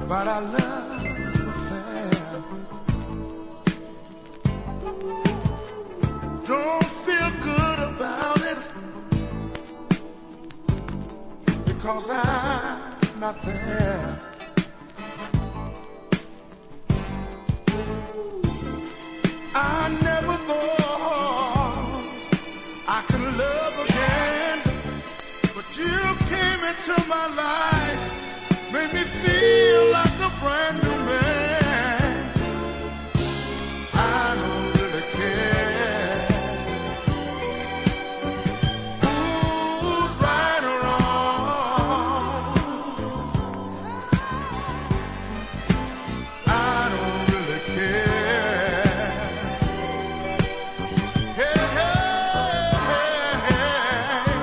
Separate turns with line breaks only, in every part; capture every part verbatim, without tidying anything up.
about our love affair. Don't feel good about it because I'm not there. I never thought I could love again, but you came into my life, made me feel like a brand new man. I don't really care who's right or wrong. I don't really care. Hey, hey, hey, hey.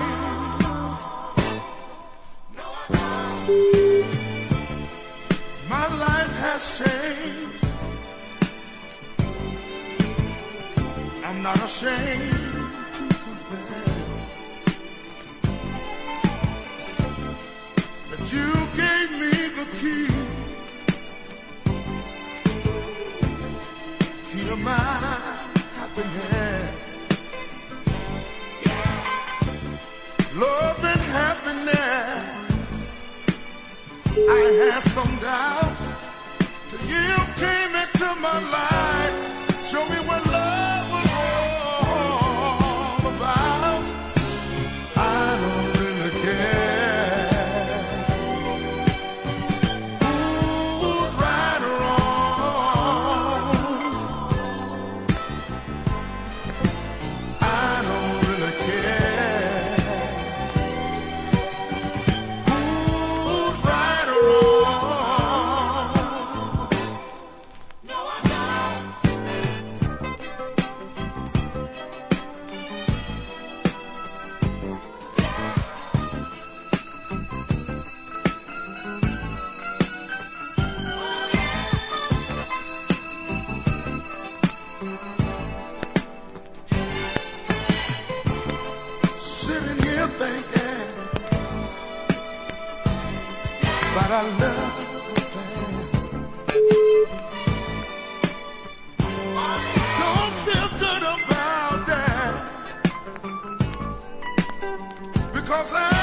No, I don't. My life has changed. I'm not ashamed to confess that you gave me the key, key to my happiness. Love and happiness. I had some doubts till you came into my life. Show me what love was all about. I don't really care who's right or wrong. I don't really care who's right or wrong. No, I don't. Sitting here thinking about our love affair. Don't feel good about that because I